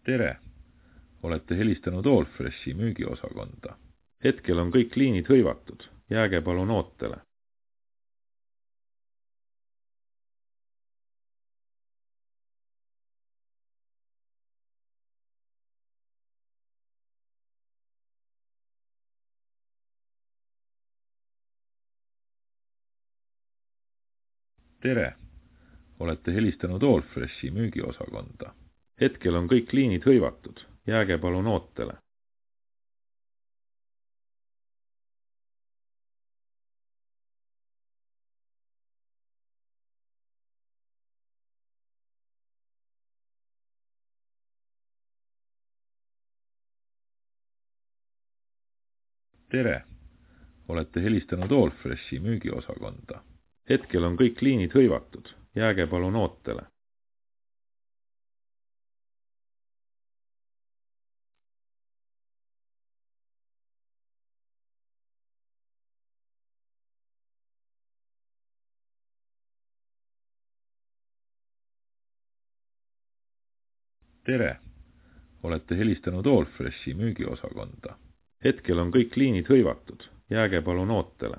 Tere! Olete helistanud Allfreshi müügiosakonda. Hetkel on kõik liinid hõivatud. Jääge palun ootele. Tere! Olete helistanud Allfreshi müügiosakonda. Hetkel on kõik liinid hõivatud. Jääge palun ootele. Tere! Olete helistanud Allfreshi müügiosakonda. Hetkel on kõik liinid hõivatud. Jääge palun ootele. Tere! Olete helistanud Allfreshi müügiosakonda. Hetkel on kõik liinid hõivatud. Jääge palun ootele.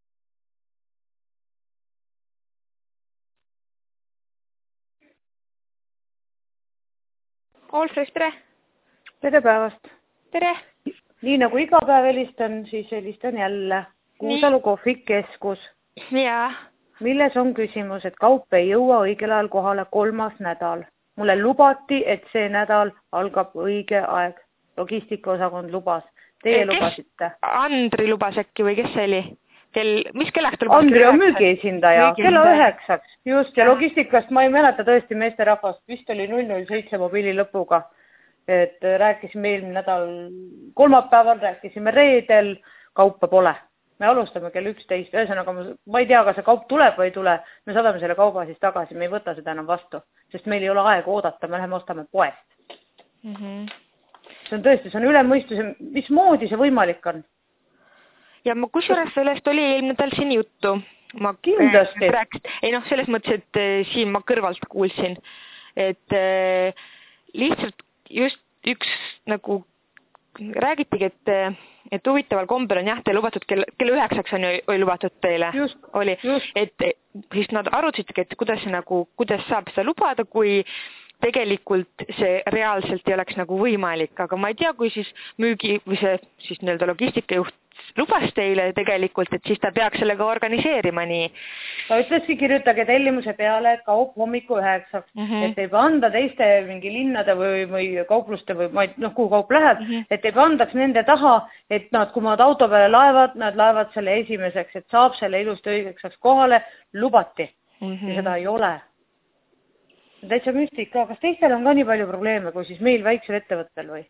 Allfresh, tere! Tere päevast! Tere! Nii nagu iga päev helistan, siis helistan jälle. Kuusalu kohvikeskus. Jaa. Milles on küsimus, et kaup ei jõua õigel ajal kohale 3. nädal. Mulle lubati, et see nädal algab õige aeg. Logistikaosakond lubas. Teie lubasite. Andri lubas äkki või kes see oli? Mis kellaks lubas? Andri on müügiesindaja. Kella 9. Just, ja logistikast ma ei mäleta tõesti meesterahvast. Vist oli 007 mobiili lõpuga. Et rääkisime eelmine nädal kolmapäeval, rääkisime reedel, kaupa pole. Me alustame kell 11. Ühesõnaga, ma ei tea, kas see kaup tuleb või ei tule. Me saadame selle kauba siis tagasi, me ei võta seda enam vastu. Sest meil ei ole aega oodata, me läheme ostame poest. See on tõesti, see on üle mõistuse. Mismoodi see võimalik on? Ja ma kusjuures sellest oli eelmine nädal siin juttu. Kindlasti. Ei selles mõttes, et siin ma kõrvalt kuulsin. Et lihtsalt just üks nagu räägitigi, et huvitaval kombel on jah, teil lubatud kell 9 on ju lubatud teile. Just. Et siis nad arutasidki, et kuidas saab seda lubada, kui tegelikult see reaalselt ei oleks nagu võimalik, aga ma ei tea, kui siis müügi või see siis nii-öelda logistikajuht lubas teile tegelikult, et siis ta peaks sellega organiseerima nii. Ta ütleski, kirjutage tellimuse peale, et kaup hommiku 9, et ei panda teiste mingi linnade või kaupluste või kuhu kaup läheb, et ei pandaks nende taha, et nad, kui nad auto peale laevad, nad laevad selle esimeseks, et saab selle ilusti õigeks kohale, lubati. Ja seda ei ole. Täitsa müstika, kas teistel on ka nii palju probleeme, kui siis meil väiksel ettevõttel või?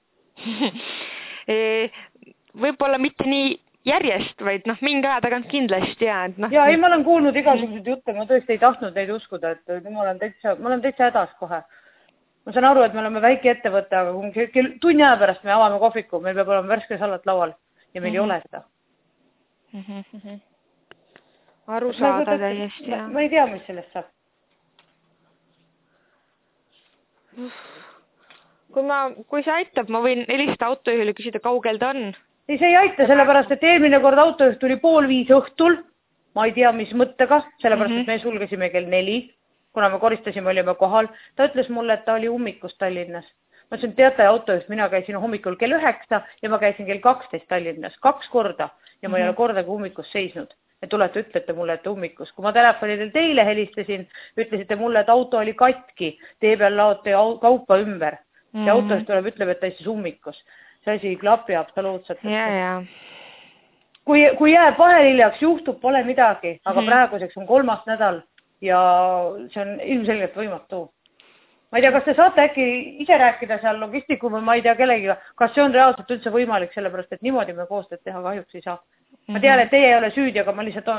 Võib-olla mitte nii järjest, vaid mingi aja tagant kindlasti. Ja ei, ma olen kuulnud igasuguseid jutte, ma tõesti ei tahtnud neid uskuda, et ma olen täitsa hädas kohe. Ma saan aru, et me oleme väike ettevõte, aga tunni aja pärast me avame kohviku, meil peab olema värske salat laual ja meil ei ole seda. Aru saada täiesti, jah. Ma ei tea, mis sellest saab. Kui see aitab, ma võin helistada autojuhile küsida, kaugel ta on. Ei, see ei aita, sellepärast, et eelmine kord autojuht tuli 4:30 õhtul. Ma ei tea, mis mõttega, sellepärast, et me sulgesime kell 4, kuna me koristasime, olime kohal. Ta ütles mulle, et ta oli ummikus Tallinnas. Ma ütlesin, teate autojuht, mina käisin hommikul kell 9 ja ma käisin kell 12 Tallinnas 2 korda ja ma ei ole kordagi ummikus seisnud. Et tulete, ütlete mulle, et ummikus. Kui ma telefonidel teile helistasin, ütlesite mulle, et auto oli katki, tee peal laote kaupa ümber. See autost tuleb, ütleb, et ta istus ummikus. See asi ei klapi absoluutselt. Kui jääb vahel hiljaks, juhtub, pole midagi, aga praeguseks on 3. nädal ja see on ilmselgelt võimatu. Ma ei tea, kas te saate äkki ise rääkida seal logistiku või ma ei tea kellegiga, kas see on reaalselt üldse võimalik, sellepärast, et niimoodi me koostööd teha kahjuks ei saa. Ma tean, et teie ei ole süüdi, aga ma lihtsalt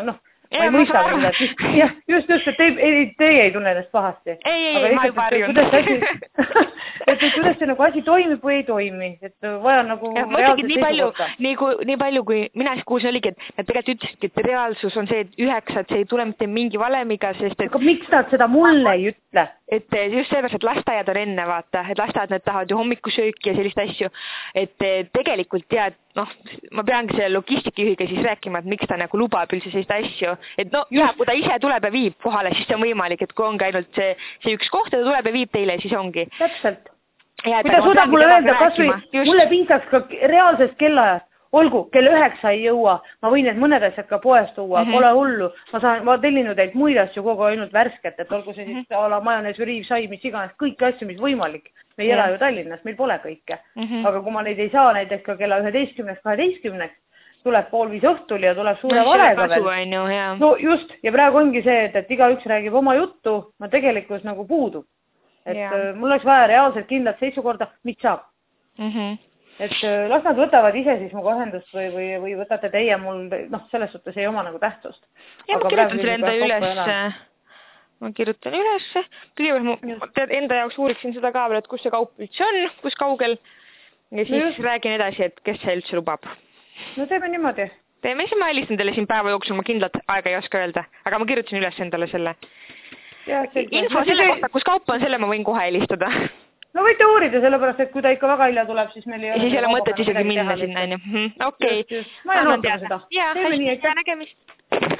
ma ei mõista mida, jah, just, et teie ei tunne ennast pahasti. Ei, ma ei varjun. Et kuidas see nagu asi toimib või ei toimi, et vaja nagu reaalselt seisukohta. Nii palju, kui mina siis kuulsin oligi, et nad tegelikult ütlesidki, et reaalsus on see, et 9, see ei tule mitte mingi valemiga, sest et... Aga miks nad seda mulle ei ütle? Et just sellepärast, et lasteaiad on enne, vaata, et lasteaiad need tahavad ju hommikusööki ja sellist asju, et tegelikult tead, ma peangi selle logistikijuhiga siis rääkima, et miks ta nagu lubab üldse sellist asju, et kui ta ise tuleb ja viib kohale, siis see on võimalik, et kui ongi ainult see üks koht, ta tuleb ja viib teile, siis ongi. Täpselt. Kui ta suudab mulle öelda, kas või mulle piisaks ka reaalsest kellaajast, olgu, kell 9 ei jõua, ma võin need mõned asjad ka poest tuua, pole hullu, ma tellinud teilt muid asju kogu ainult värsket, et olgu see siis ala majonees või riivsai, mis iganes, kõiki asju, mis võimalik. Me ei ela ju Tallinnas, meil pole kõike. Aga kui ma neid ei saa näiteks ka kella 11-12, tuleb 4:30 õhtul ja tuleb suure valega veel. No just, ja praegu ongi see, et iga üks räägib oma juttu, ma tegelikult nagu puudub. Et mul oleks vaja reaalselt kindlat seisukorda, mis saab. Et las nad võtavad ise siis mu kohendust või võtate teie mul, selles suhtes ei oma nagu tähtsust. Ja ma kirjutan selle enda üles. Ma kirjutan üles. Kõigepealt ma enda jaoks uuriksin seda ka veel, et kus see kaup üldse on, kus kaugel. Ja siis räägin edasi, et kes see üldse lubab. No teeme niimoodi. Teeme siis, ma helistan teile siin päeva jooksul, ma kindlat aega ei oska öelda. Aga ma kirjutasin üles endale selle. Info selle kohta, kus kaup on, selle ma võin kohe helistada. No võite uurida, sellepärast, et kui ta ikka väga hilja tuleb, siis meil ei ole... Siis ei ole mõtet isegi minna sinna. Okei. Ma ei ootama seda. Jaa, hästi, nägemist.